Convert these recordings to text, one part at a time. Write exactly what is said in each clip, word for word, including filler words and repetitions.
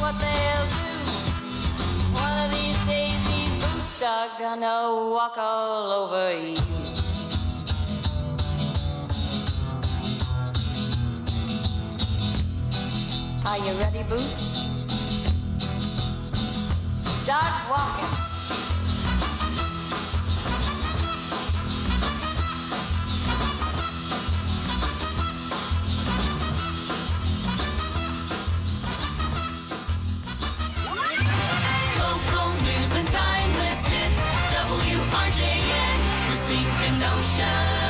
what they'll do. One of these days these boots are gonna walk all over you. Are you ready, Boots? Start walking. Local news and timeless hits. W R J N, Racine Kenosha.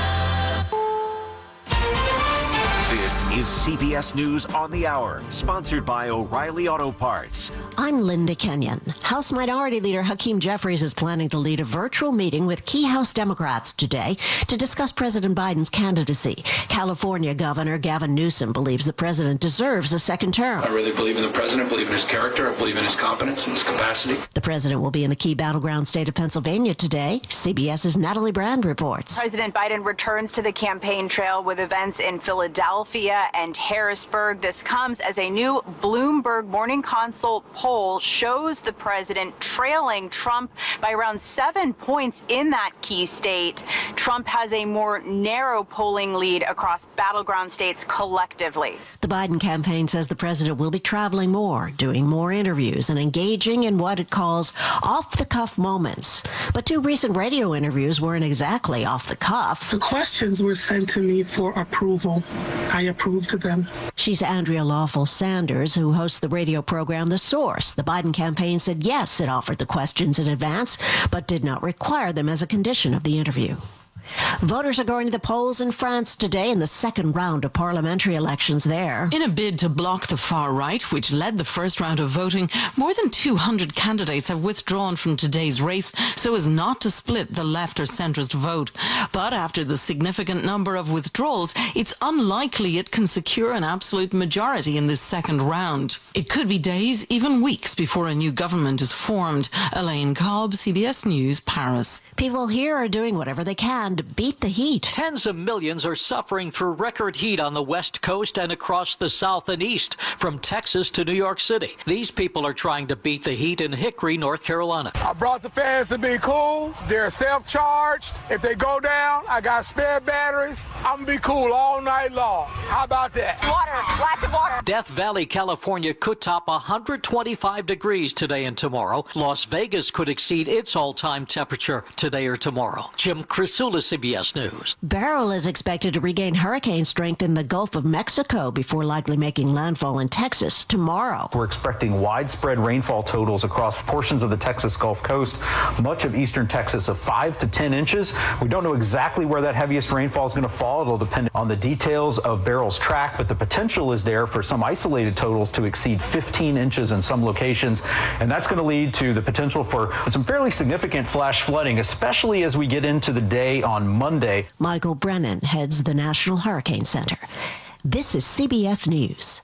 This is C B S News on the Hour, sponsored by O'Reilly Auto Parts. I'm Linda Kenyon. House Minority Leader Hakeem Jeffries is planning to lead a virtual meeting with key House Democrats today to discuss President Biden's candidacy. California Governor Gavin Newsom believes the president deserves a second term. I really believe in the president, believe in his character, I believe in his competence and his capacity. The president will be in the key battleground state of Pennsylvania today. CBS's Natalie Brand reports. President Biden returns to the campaign trail with events in Philadelphia and Harrisburg. This comes as a new Bloomberg Morning Consult poll shows the president trailing Trump by around seven points in that key state. Trump has a more narrow polling lead across battleground states collectively. The Biden campaign says the president will be traveling more, doing more interviews, and engaging in what it calls off-the-cuff moments. But two recent radio interviews weren't exactly off the cuff. The questions were sent to me for approval. I approved them. She's Andrea Lawful Sanders, who hosts the radio program The Source. The Biden campaign said yes, it offered the questions in advance, but did not require them as a condition of the interview. Voters are going to the polls in France today in the second round of parliamentary elections there. In a bid to block the far right, which led the first round of voting, more than two hundred candidates have withdrawn from today's race so as not to split the left or centrist vote. But after the significant number of withdrawals, it's unlikely it can secure an absolute majority in this second round. It could be days, even weeks, before a new government is formed. Elaine Cobb, C B S News, Paris. People here are doing whatever they can to beat the heat. Tens of millions are suffering through record heat on the West Coast and across the South and East, from Texas to New York City. These people are trying to beat the heat in Hickory, North Carolina. I brought the fans to be cool. They're self-charged. If they go down, I got spare batteries. I'm gonna be cool all night long. How about that? Water, lots of water. Death Valley, California could top one hundred twenty-five degrees today and tomorrow. Las Vegas could exceed its all-time temperature today or tomorrow. Jim Crisula, C B S News. Beryl is expected to regain hurricane strength in the Gulf of Mexico before likely making landfall in Texas tomorrow. We're expecting widespread rainfall totals across portions of the Texas Gulf Coast, much of eastern Texas of five to ten inches. We don't know exactly where that heaviest rainfall is going to fall. It'll depend on the details of Beryl's track, but the potential is there for some isolated totals to exceed fifteen inches in some locations, and that's going to lead to the potential for some fairly significant flash flooding, especially as we get into the day on Monday. Michael Brennan heads the National Hurricane Center. This is C B S News.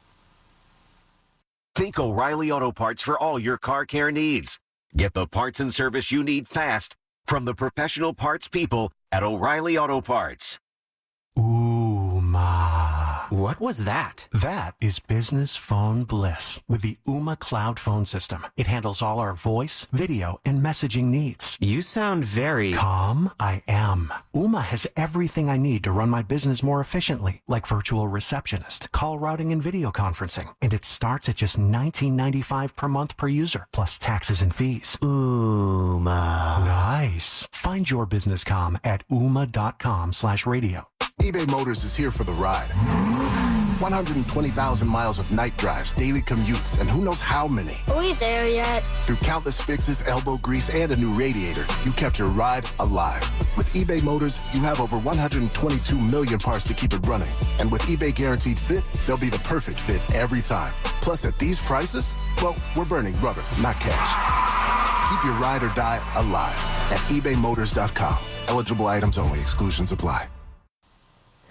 Think O'Reilly Auto Parts for all your car care needs. Get the parts and service you need fast from the professional parts people at O'Reilly Auto Parts. Ooh, ma. What was that? That is business phone bliss with the Ooma Cloud Phone System. It handles all our voice, video, and messaging needs. You sound very... Calm? I am. Ooma has everything I need to run my business more efficiently, like virtual receptionist, call routing, and video conferencing. And it starts at just nineteen ninety-five per month per user, plus taxes and fees. Ooma. Nice. Find your business comm at ooma.com slash radio. eBay Motors is here for the ride. one hundred twenty thousand miles of night drives, daily commutes, and who knows how many. Are we there yet? Through countless fixes, elbow grease, and a new radiator, you kept your ride alive. With eBay Motors, you have over one hundred twenty-two million parts to keep it running. And with eBay Guaranteed Fit, they'll be the perfect fit every time. Plus, at these prices, well, we're burning rubber, not cash. Keep your ride or die alive at ebay motors dot com. Eligible items only. Exclusions apply.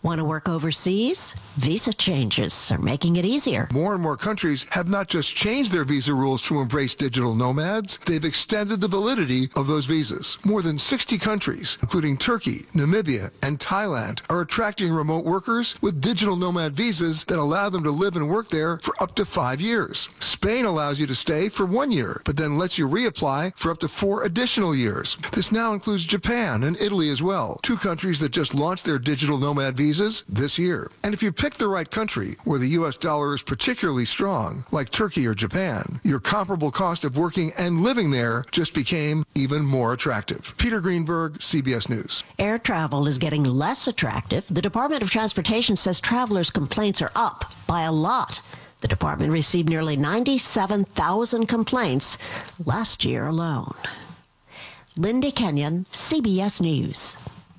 Want to work overseas? Visa changes are making it easier. More and more countries have not just changed their visa rules to embrace digital nomads, they've extended the validity of those visas. More than sixty countries, including Turkey, Namibia, and Thailand, are attracting remote workers with digital nomad visas that allow them to live and work there for up to five years. Spain allows you to stay for one year, but then lets you reapply for up to four additional years. This now includes Japan and Italy as well, two countries that just launched their digital nomad visas this year. And if you pick the right country where the U S dollar is particularly strong, like Turkey or Japan, your comparable cost of working and living there just became even more attractive. Peter Greenberg, C B S News. Air travel is getting less attractive. The Department of Transportation says travelers' complaints are up by a lot. The department received nearly ninety-seven thousand complaints last year alone. Lindy Kenyon, C B S News.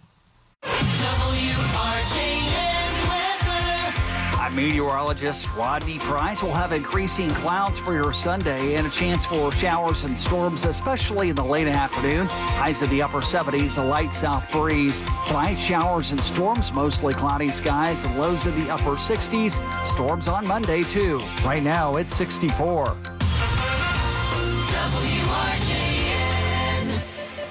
I'm meteorologist Rodney Price. We'll have increasing clouds for your Sunday and a chance for showers and storms, especially in the late afternoon. Highs in the upper seventies, a light south breeze. Tonight, showers and storms, mostly cloudy skies, and lows in the upper sixties. Storms on Monday, too. Right now, it's sixty-four. W R J N.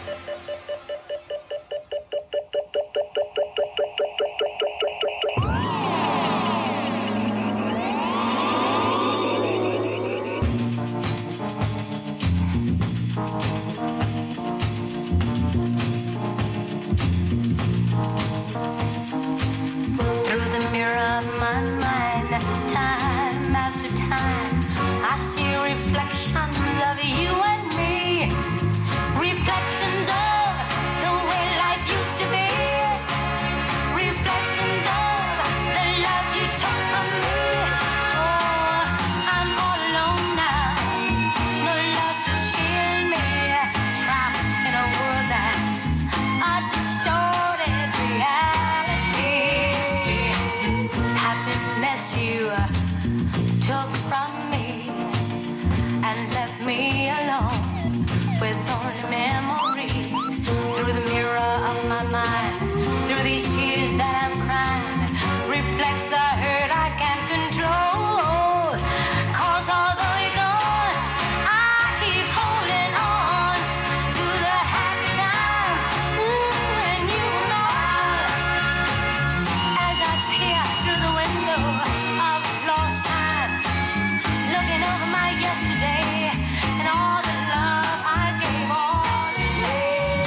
Through the mirror of my mind, time after time, I see reflections of you and me. Reflections of the way life used to be. Reflections of the love you took from me. Oh, I'm all alone now. No love to shield me. Trapped in a world that's a distorted reality. Happiness you took from me and left me alone with only memories. Through the mirror of my mind, through these tears that I'm crying, reflects the hurt I can't control. 'Cause although you're gone, I keep holding on to the happy times. Ooh, and you were mine. As I peer through the window of lost time, looking over my yesterday and all the love I gave all to me.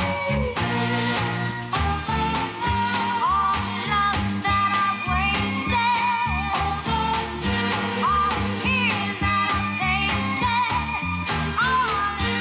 All the love that I've wasted, all the tears that I've tasted, all the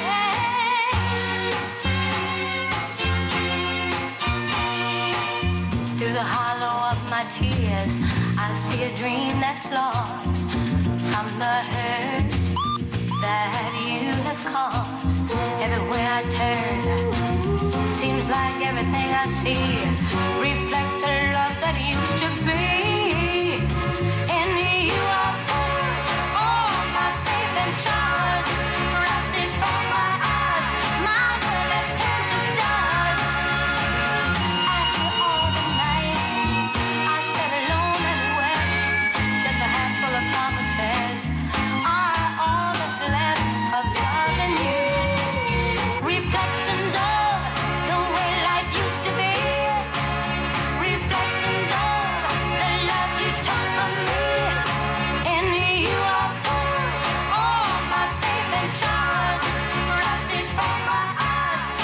pain. Through the hollow of my tears, I see a dream that's lost from the hurt that you have caused. Everywhere I turn, seems like everything I see reflects the love that used to be. In you I put all my faith and trust, rusted from my eyes, my world has turned to dust. After all the nights I sat alone and wept, just a handful of promises are all that's left of loving you. Reflections of the way life used to be. Reflections of the love you took from me. In you I put all my faith and trust, rusted from my eyes.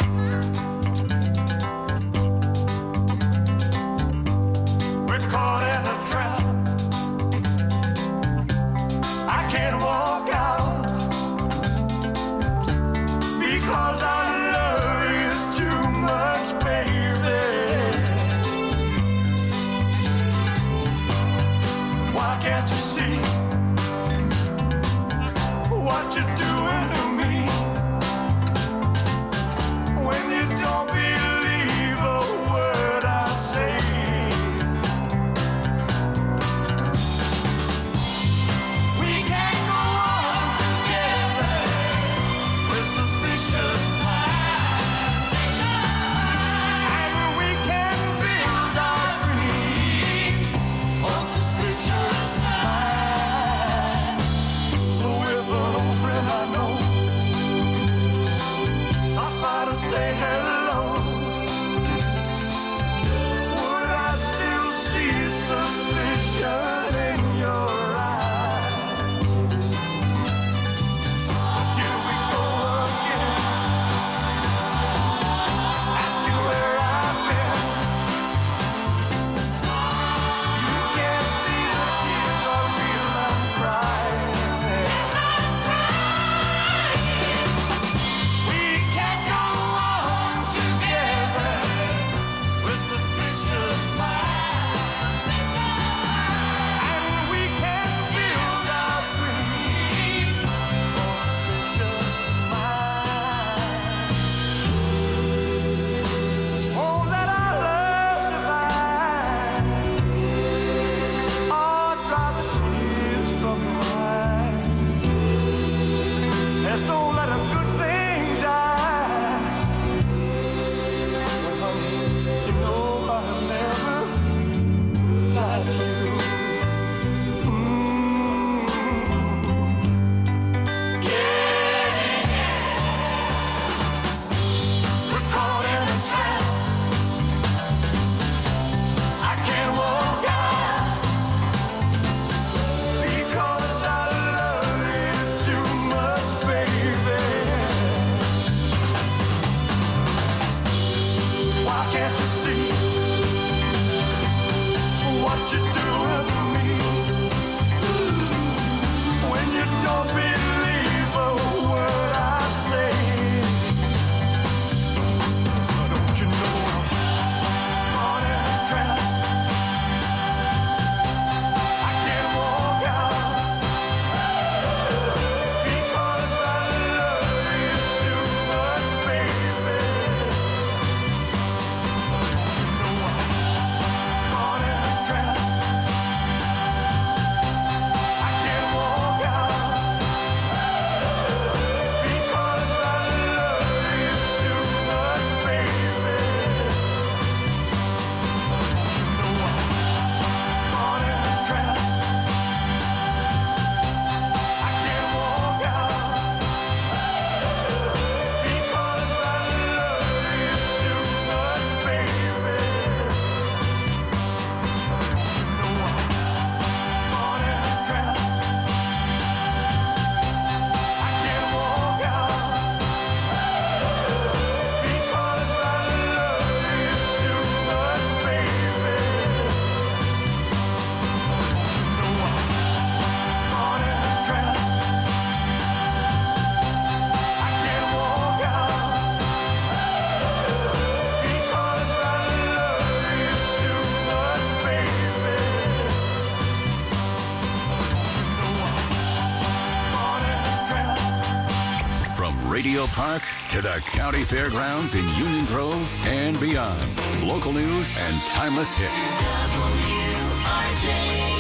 We're caught in a trap. I can't walk out because I love you too much, baby. Why can't you see what you're doing to me when you don't believe a word I say? We can go on together with suspicious minds, and we can build our dreams Radio Park to the County Fairgrounds in Union Grove and beyond. Local news and timeless hits. W R J N.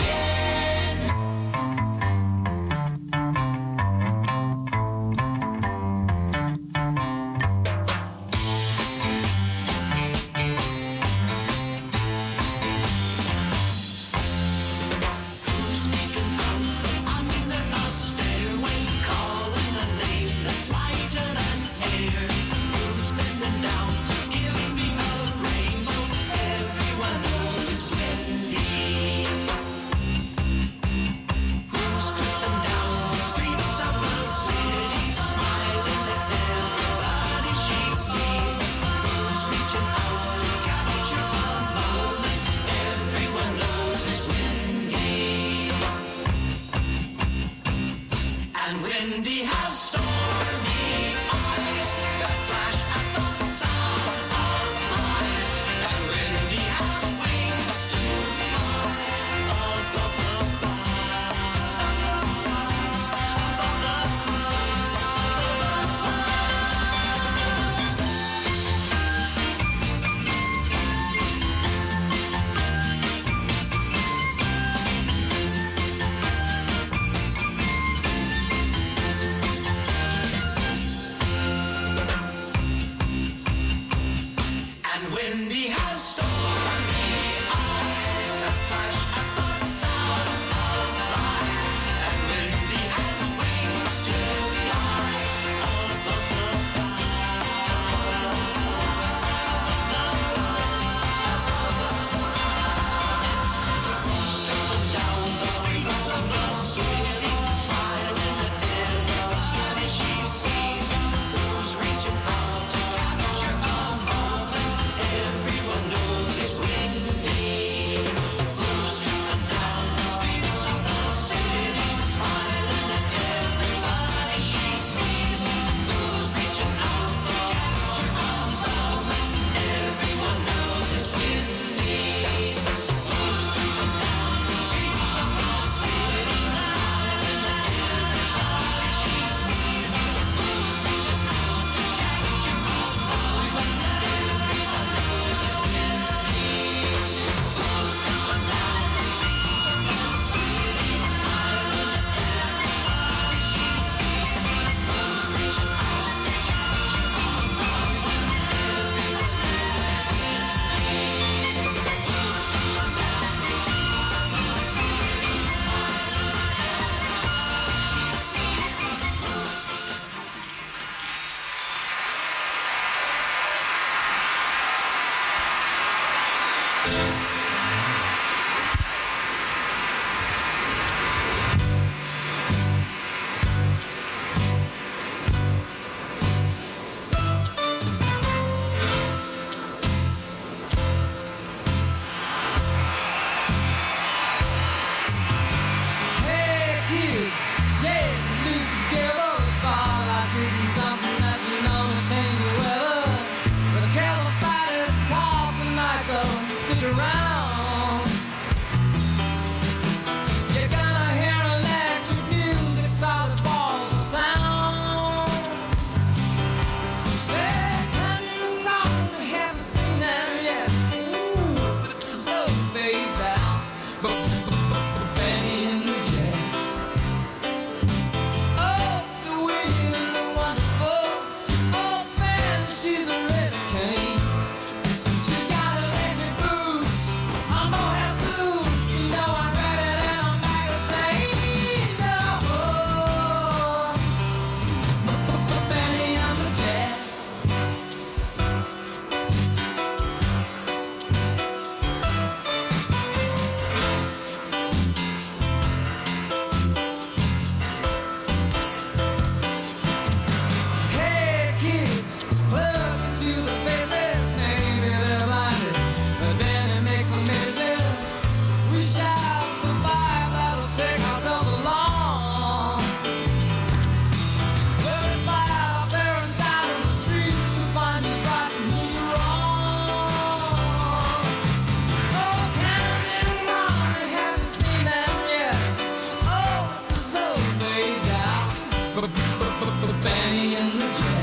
Benny and the Jets.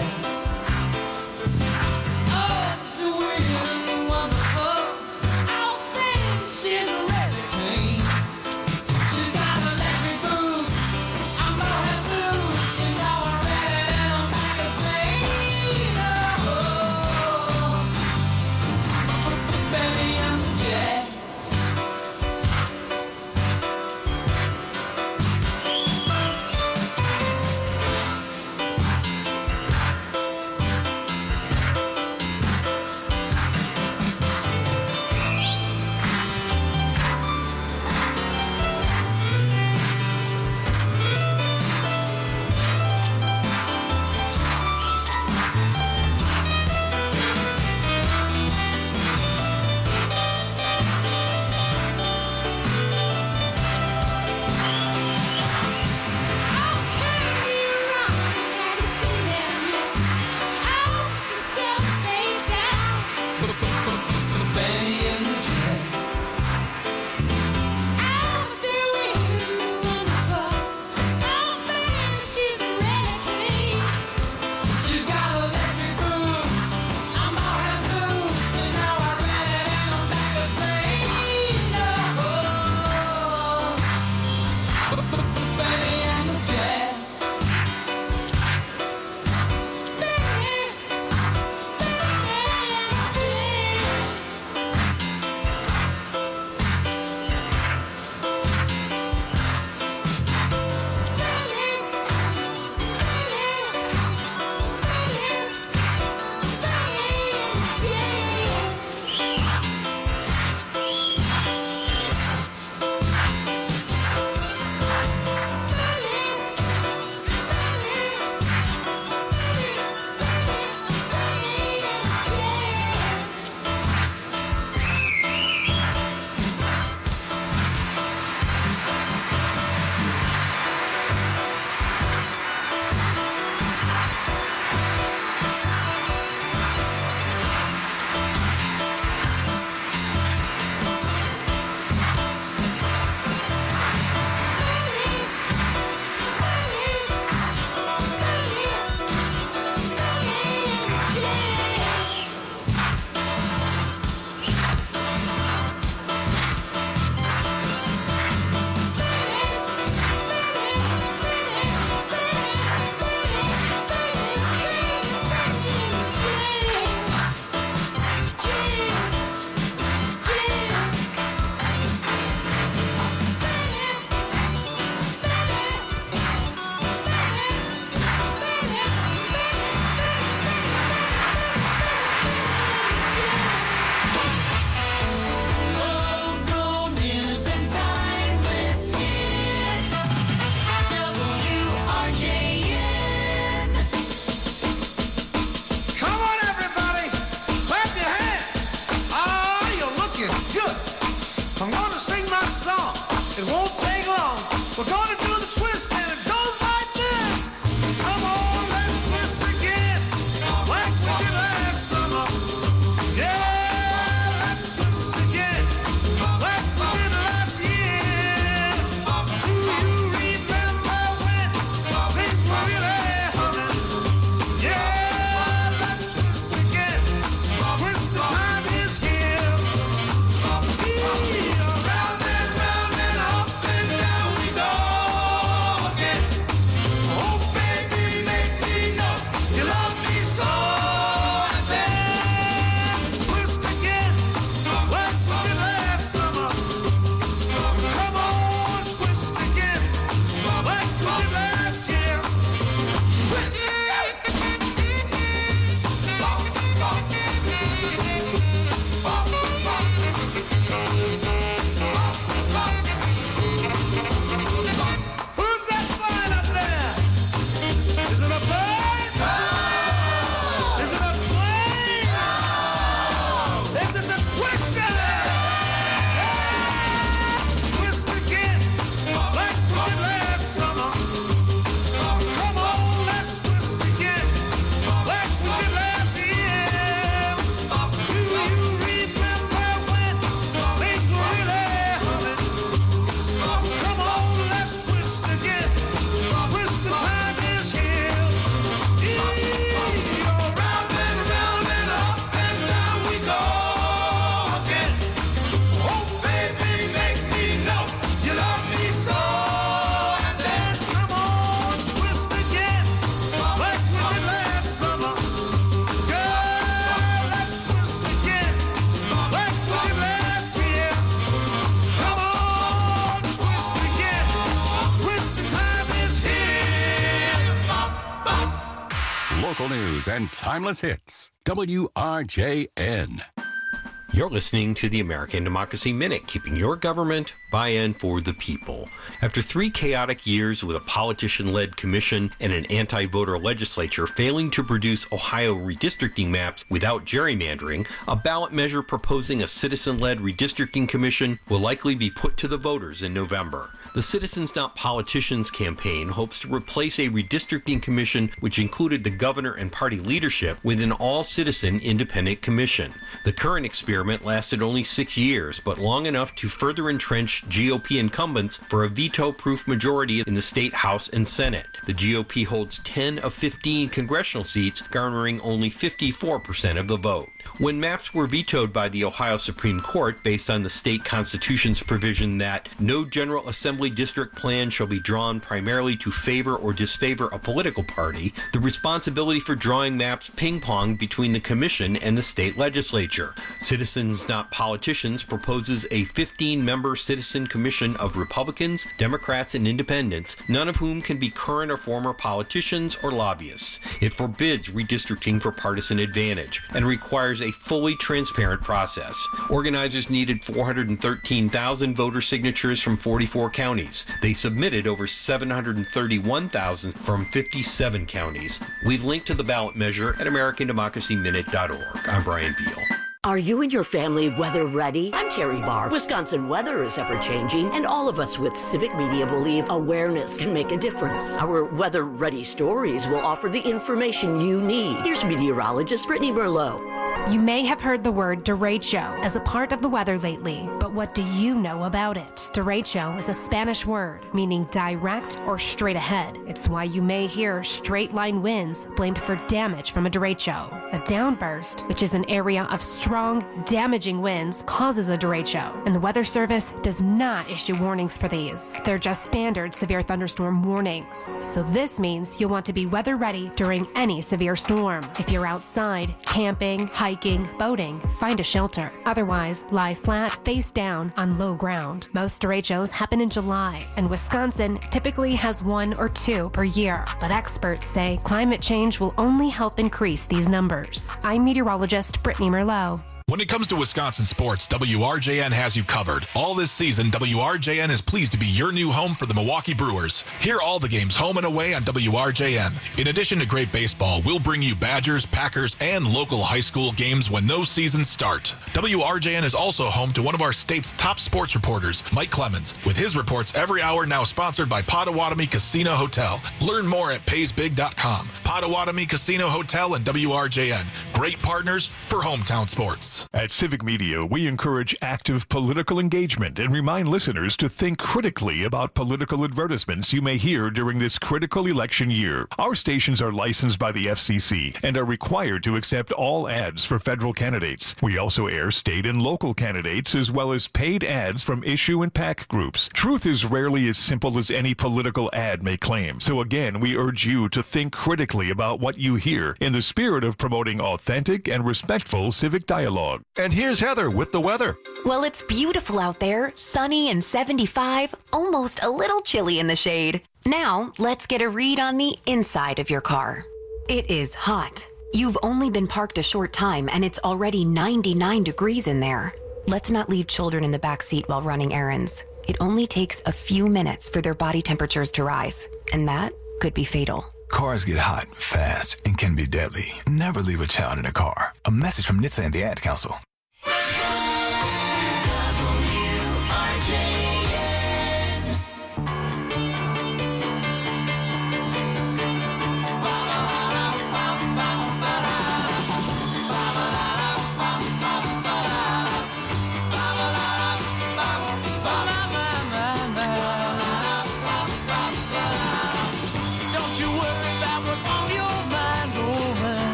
Local news and timeless hits. W R J N. You're listening to the American Democracy Minute, keeping your government by and for the people. After three chaotic years with a politician-led commission and an anti-voter legislature failing to produce Ohio redistricting maps without gerrymandering, a ballot measure proposing a citizen-led redistricting commission will likely be put to the voters in November. The Citizens Not Politicians campaign hopes to replace a redistricting commission which included the governor and party leadership with an all-citizen independent commission. The current experiment lasted only six years, but long enough to further entrench G O P incumbents for a veto-proof majority in the state House and Senate. The G O P holds ten of fifteen congressional seats, garnering only fifty-four percent of the vote. When maps were vetoed by the Ohio Supreme Court based on the state constitution's provision that no General Assembly district plan shall be drawn primarily to favor or disfavor a political party, the responsibility for drawing maps ping-ponged between the commission and the state legislature. Citizens Not Politicians proposes a fifteen-member citizen commission of Republicans, Democrats, and independents, none of whom can be current or former politicians or lobbyists. It forbids redistricting for partisan advantage and requires a fully transparent process. Organizers needed four hundred thirteen thousand voter signatures from forty-four counties. They submitted over seven hundred thirty-one thousand from fifty-seven counties. We've linked to the ballot measure at American Democracy Minute dot org. I'm Brian Beal. Are you and your family weather ready? I'm Terry Barr. Wisconsin weather is ever-changing, and all of us with Civic Media believe awareness can make a difference. Our Weather Ready stories will offer the information you need. Here's meteorologist Brittany Merlot. You may have heard the word derecho as a part of the weather lately, but what do you know about it? Derecho is a Spanish word meaning direct or straight ahead. It's why you may hear straight line winds blamed for damage from a derecho. A downburst, which is an area of strong, damaging winds, causes a derecho, and the Weather Service does not issue warnings for these. They're just standard severe thunderstorm warnings. So this means you'll want to be weather ready during any severe storm. If you're outside, camping, hiking, boating, find a shelter. Otherwise, lie flat, face down on low ground. Most derechos happen in July, and Wisconsin typically has one or two per year. But experts say climate change will only help increase these numbers. I'm meteorologist Brittany Merlot. When it comes to Wisconsin sports, W R J N has you covered. All this season, W R J N is pleased to be your new home for the Milwaukee Brewers. Hear all the games home and away on W R J N. In addition to great baseball, we'll bring you Badgers, Packers, and local high school games when those seasons start. W R J N is also home to one of our state's top sports reporters, Mike Clemens, with his reports every hour now sponsored by Potawatomi Casino Hotel. Learn more at pays big dot com. Potawatomi Casino Hotel and W R J N. Great partners for hometown sports. At Civic Media, we encourage active political engagement and remind listeners to think critically about political advertisements you may hear during this critical election year. Our stations are licensed by the F C C and are required to accept all ads for federal candidates. We also air state and local candidates as well as paid ads from issue and PAC groups. Truth is rarely as simple as any political ad may claim. So again, we urge you to think critically about what you hear in the spirit of promoting authentic and respectful civic dialogue. And here's Heather with the weather. Well, it's beautiful out there, sunny and seventy-five, almost a little chilly in the shade. Now, let's get a read on the inside of your car. It is hot. You've only been parked a short time and it's already ninety-nine degrees in there. Let's not leave children in the back seat while running errands. It only takes a few minutes for their body temperatures to rise, and that could be fatal. Cars get hot, fast, and can be deadly. Never leave a child in a car. A message from N H T S A and the Ad Council.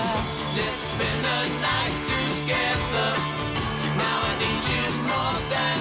Let's spend the night together. Now I need you more than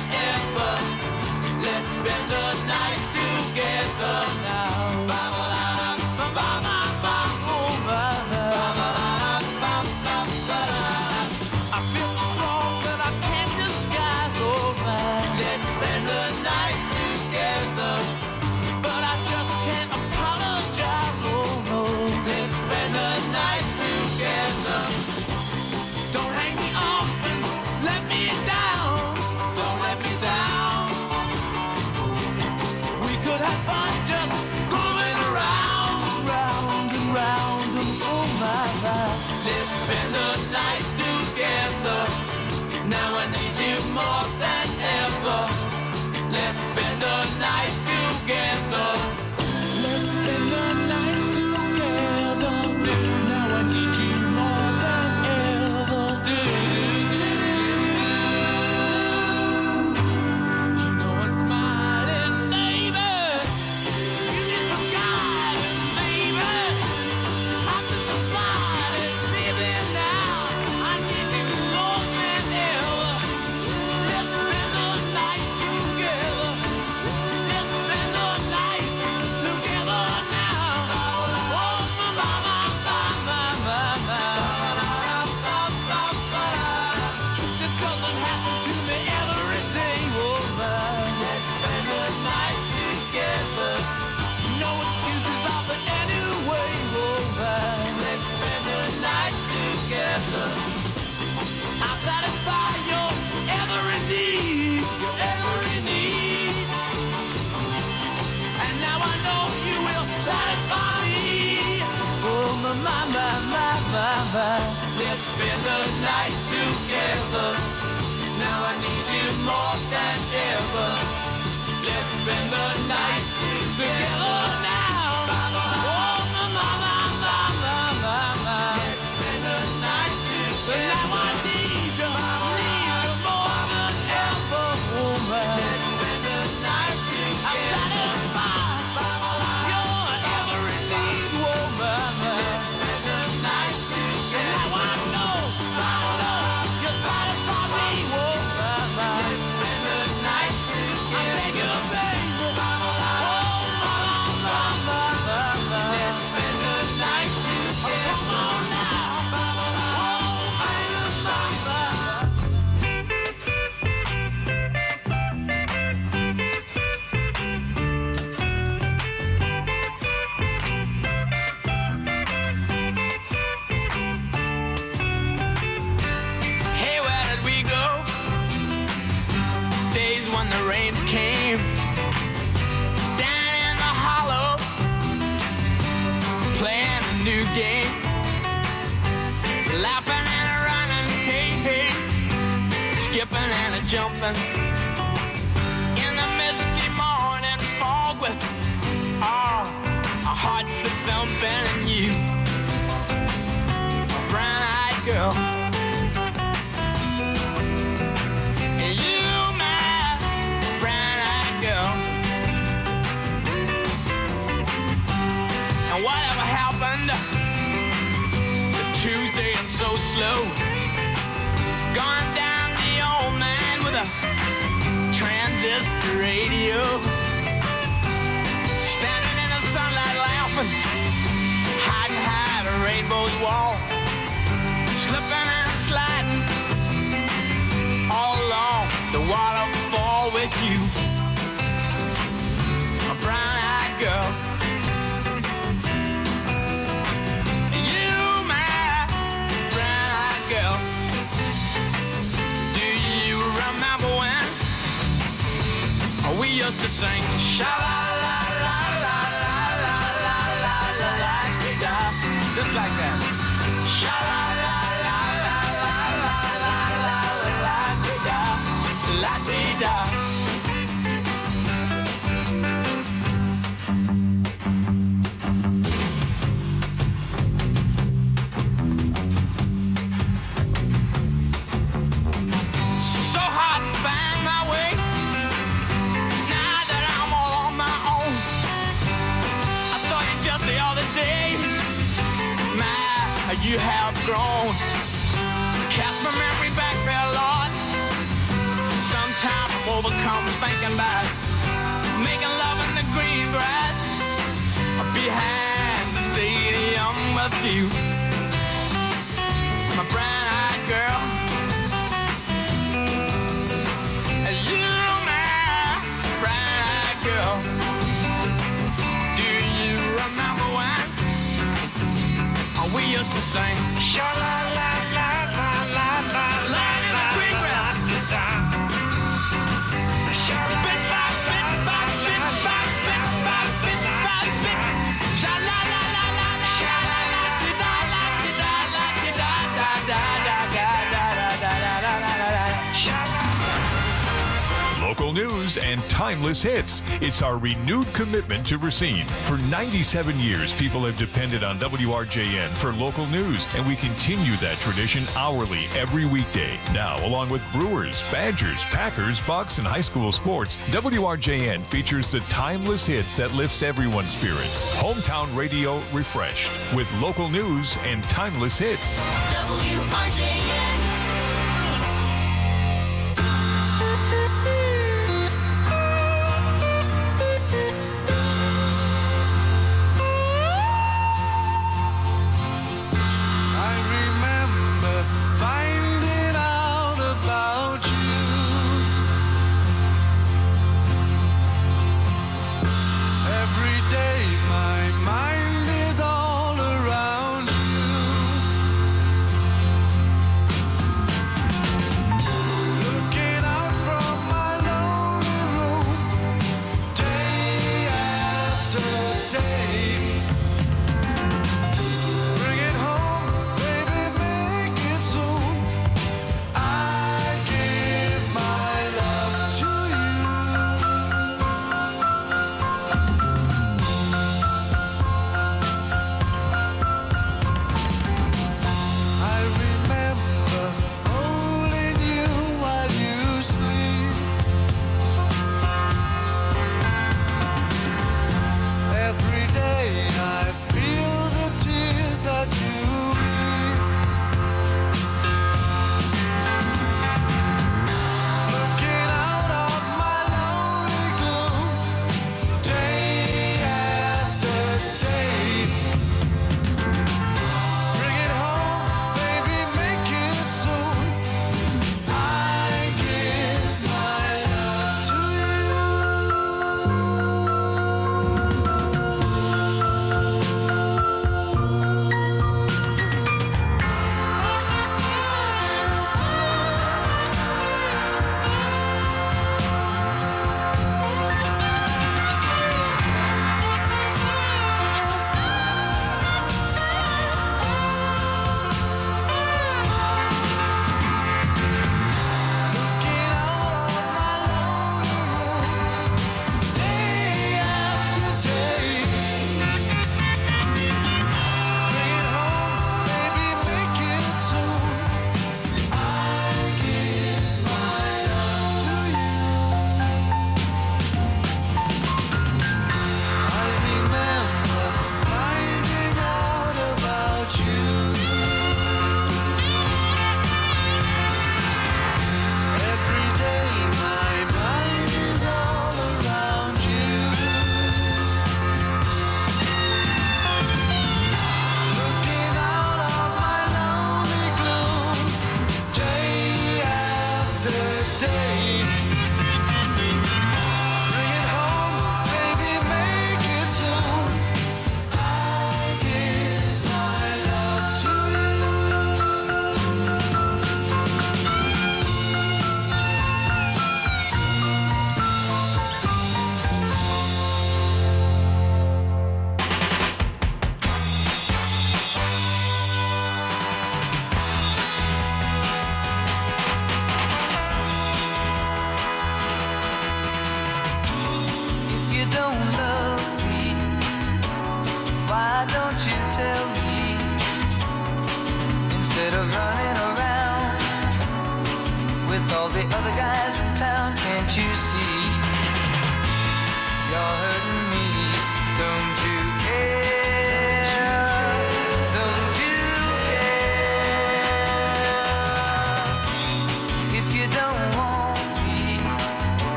more than ever. Let's spend the night together. Let's spend the night together. Now I need you more than ever. You know I'm smiling, baby. You need some guidance, baby. I'm just a silent baby now. I need you more than ever. Let's spend the night together. Let's spend the night together now. Oh, my, my, my, my, my, my. This doesn't happen to me every day, oh my. Let's spend the night together. No excuses offered anyway, oh my. Let's spend the night together. I'll satisfy your every need, your every need. And now I know you will satisfy me. Oh my, my, my, my, my, my. Let's spend the night together. Now I need you more than ever. Let's spend the night together now. Oh my, my, my, my, my, my, my. Let's spend the night together. Now I need you, need you more than ever, woman. Let's spend the night together. I'm satisfied your every need, woman. Let's spend the night together. Now I know, I know you satisfy me, woman. Let's spend the night together. I beg you, baby. Oh, my, my, my, my, my. Let's spend the night together. Come on now. Oh, baby, my, my. Hey, where did we go? Days when the rains came down in the hollow, playing a new game, laughing and a running, hey, hey, skipping and a jumping in the misty morning fog with all our hearts a thumping and you, a brown-eyed girl. And you, my brown-eyed girl. And whatever happened to Tuesday and so slow? Gone down the old man with a transistor radio, standing in the sunlight laughing, hiding behind a rainbow's wall, slipping and sliding all along the waterfall with you, a brown-eyed girl. You, my brown-eyed girl. Do you remember when we used to sing sha-la-la-la-la-la-la-la-la-la-la-la-la-la-la-la, just like that? Sha-la-la-la-la-la-la-la-la-la-la-la-la-la-la. So hard to find my way now that I'm all on my own. I saw you just the other day. My, you have grown. Cast my memory back there, Lord. Sometimes I'm overcome thinking about making love in the green grass behind the stadium with you, my brown-eyed girl. You, my brown-eyed girl. Do you remember when we used to sing sha-la-la-la-la-la-la-la-la in the green grass? local news, and timeless hits. It's our renewed commitment to Racine. For ninety-seven years, people have depended on W R J N for local news, and we continue that tradition hourly every weekday. Now, along with Brewers, Badgers, Packers, Bucks, and high school sports, W R J N features the timeless hits that lifts everyone's spirits. Hometown radio refreshed with local news and timeless hits. W R J N.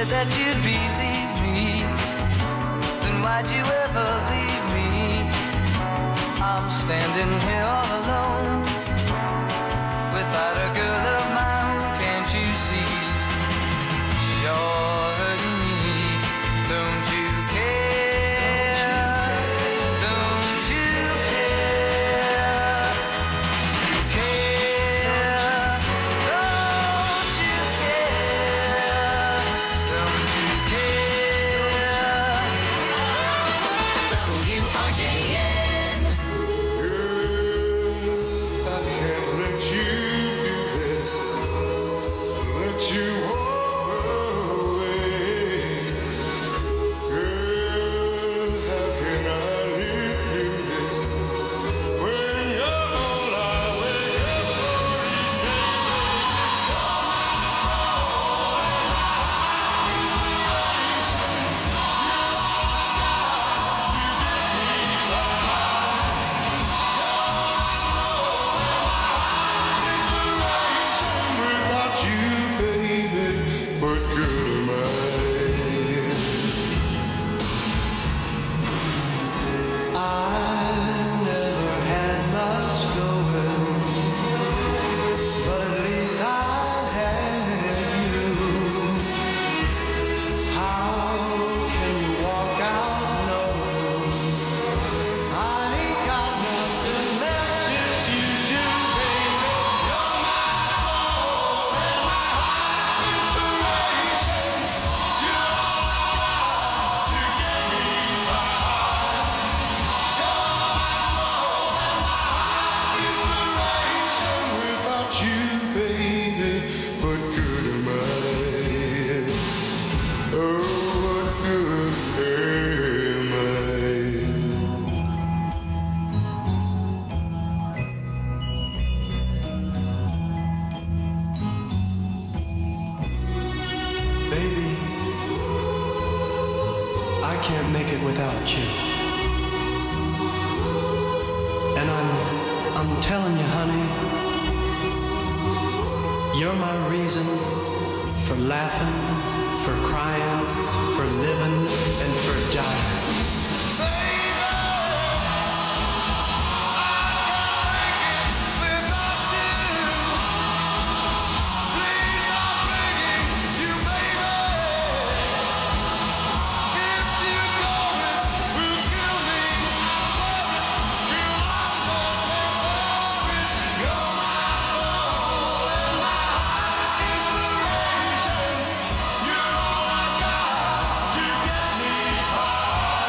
said that you'd believe me, then why'd you ever leave me? I'm standing here all alone, without a girl of my own. Can't you see you're hurting me? Don't you care? Don't you care? Care? Don't you care? Don't you care? W R J N. I can't let you do this. Let you walk away. Girl, how can I live through this? When you're all I wake up for each without you, baby, what good am I? I never had much going, but at least I had you. How can you walk out knowing I ain't got nothing left if you do, baby? You're my soul and my heart inspiration. You're all I got to get me by. You're my soul and my heart inspiration. Without you, baby, what good am I? Oh, what good am I? Baby, I can't make it without you. And I'm, I'm telling you, honey, you're my reason for laughing, for crying, for living, and for dying. You're all I got to get me by.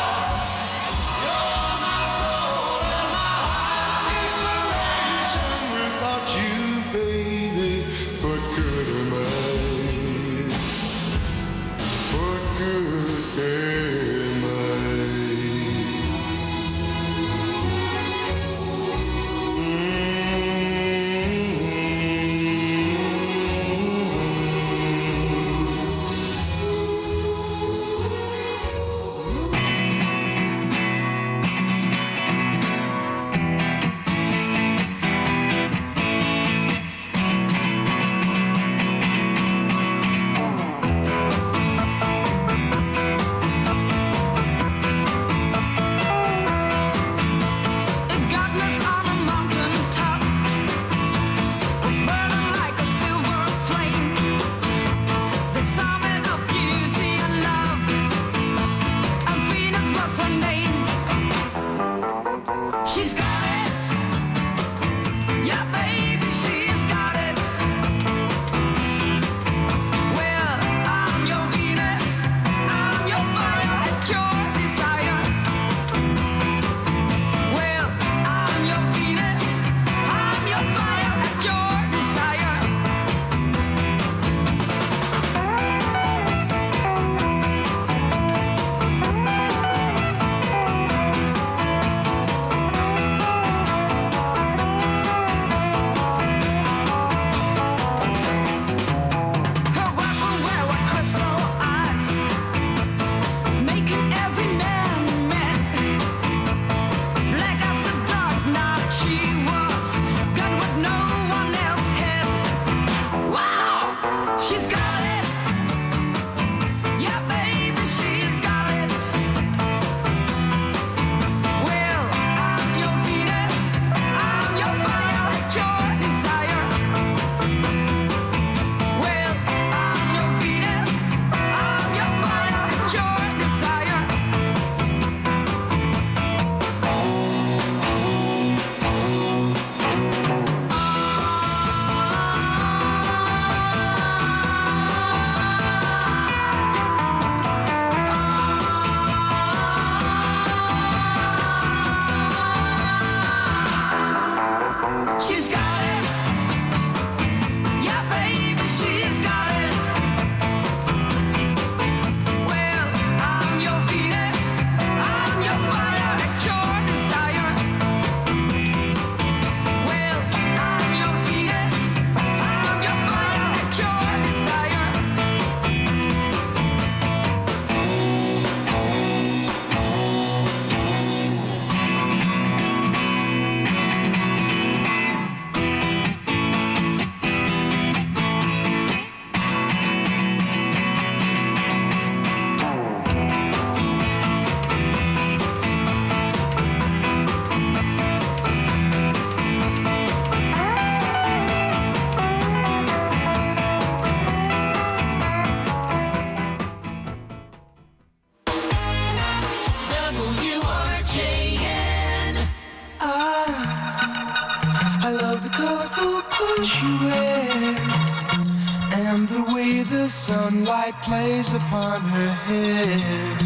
hair and the way the sunlight plays upon her hair.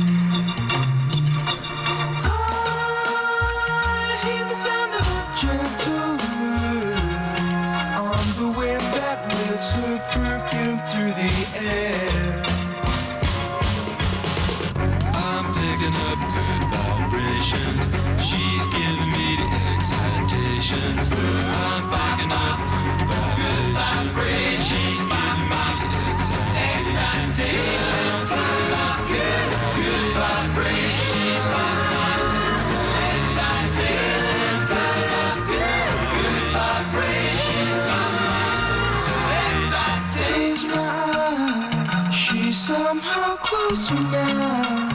I hear the sound of a gentle word on the wind that lifts her perfume through the air. I'm picking up good vibrations. She's giving me the excitations. I'm picking up good vibrations. She's giving me the excitations. Good, good vibrations. She's giving me the excitations. Good, good vibrations. Close my eyes. She's somehow closer now.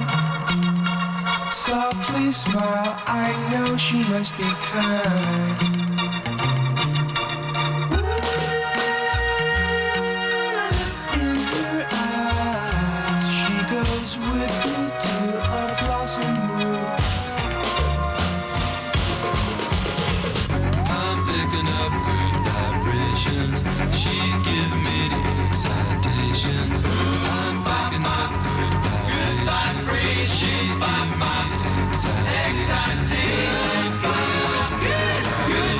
Softly smile, I know she must be kind. In her eyes, she goes with me to a blossom room. I'm picking up good vibrations. She's giving me the excitations. I'm picking up good vibrations. She's giving me excitations. Good, good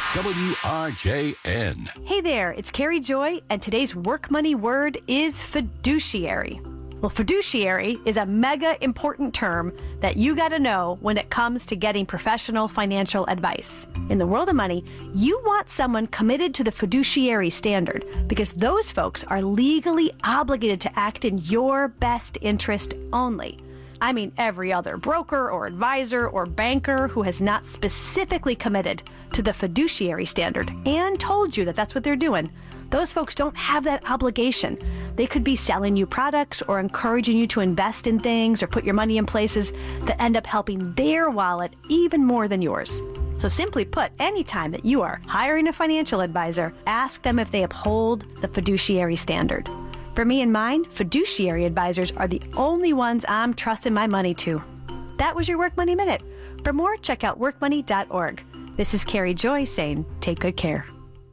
W R J N. Hey there, it's Carrie Joy, and today's work money word is fiduciary. Well, fiduciary is a mega important term that you got to know when it comes to getting professional financial advice. In the world of money, you want someone committed to the fiduciary standard because those folks are legally obligated to act in your best interest only. I mean, every other broker or advisor or banker who has not specifically committed to the fiduciary standard and told you that that's what they're doing, those folks don't have that obligation. They could be selling you products or encouraging you to invest in things or put your money in places that end up helping their wallet even more than yours. So simply put, anytime that you are hiring a financial advisor, ask them if they uphold the fiduciary standard. For me and mine, fiduciary advisors are the only ones I'm trusting my money to. That was your Work Money Minute. For more, check out work money dot org. This is Carrie Joy saying, take good care.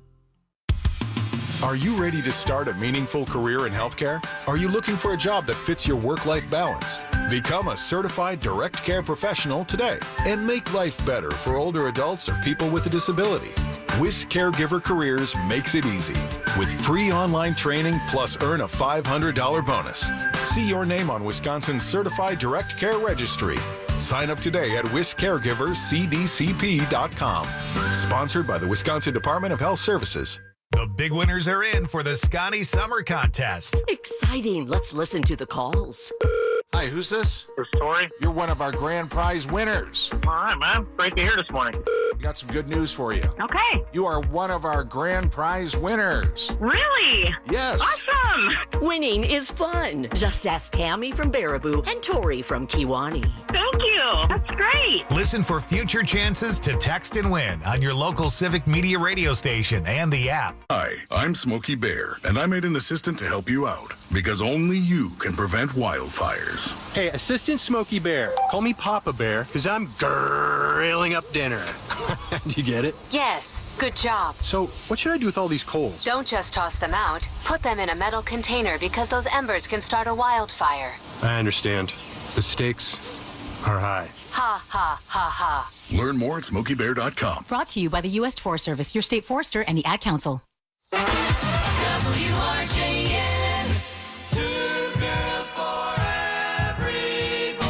Are you ready to start a meaningful career in healthcare? Are you looking for a job that fits your work-life balance? Become a certified direct care professional today and make life better for older adults or people with a disability. Wish Caregiver Careers makes it easy with free online training plus earn a five hundred dollars bonus. See your name on Wisconsin's Certified Direct Care Registry. Sign up today at wish caregiver c d c p dot com. Sponsored by the Wisconsin Department of Health Services. The big winners are in for the Scotty Summer Contest. Exciting. Let's listen to the calls. Hi, who's this? This is Tori. You're one of our grand prize winners. All right, man. Great to hear this morning. We got some good news for you. Okay. You are one of our grand prize winners. Really? Yes. Awesome. Winning is fun. Just ask Tammy from Baraboo and Tori from Kewanee. Thank you. That's great. Listen for future chances to text and win on your local Civic Media radio station and the app. Hi, I'm Smokey Bear, and I made an assistant to help you out because only you can prevent wildfires. Hey, Assistant Smokey Bear, call me Papa Bear because I'm grilling up dinner. Do you get it? Yes, good job. So, what should I do with all these coals? Don't just toss them out. Put them in a metal container because those embers can start a wildfire. I understand. The stakes are high. Ha, ha, ha, ha. Learn more at smokey bear dot com. Brought to you by the U S Forest Service, your state forester, and the Ad Council. W R J N. Two girls for every boy.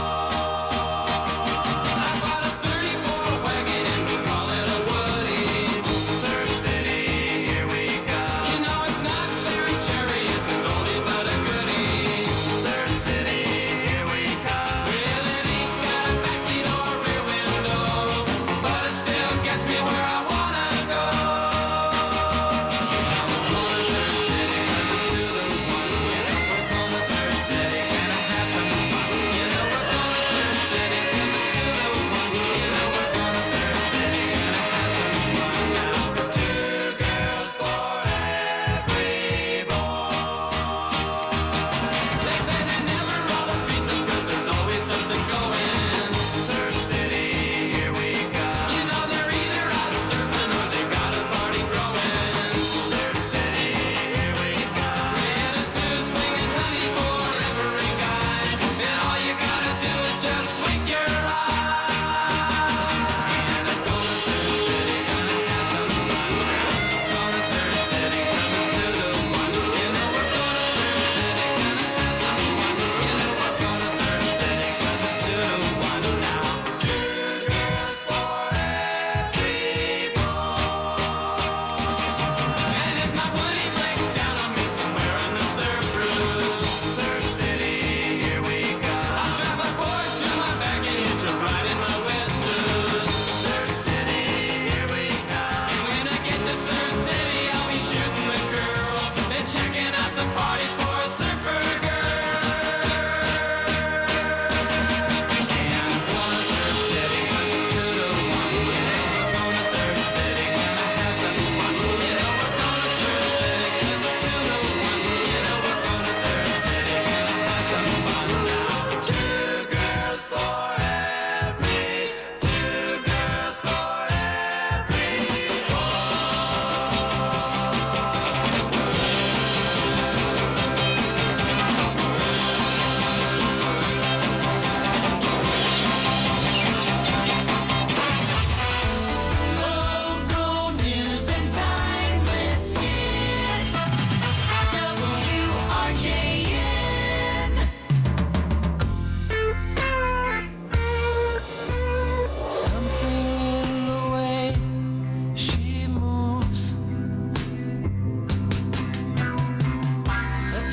I've got a thirty-four wagon and we call it a Woody. Surf City, here we go. You know it's not very cherry, it's an oldie but a goodie. Surf City, here we go. Well, it ain't got a backseat or a rear window, but it still gets me where I wanna go. Surf City, here we go. You know they're either out surfing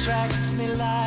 attracts me like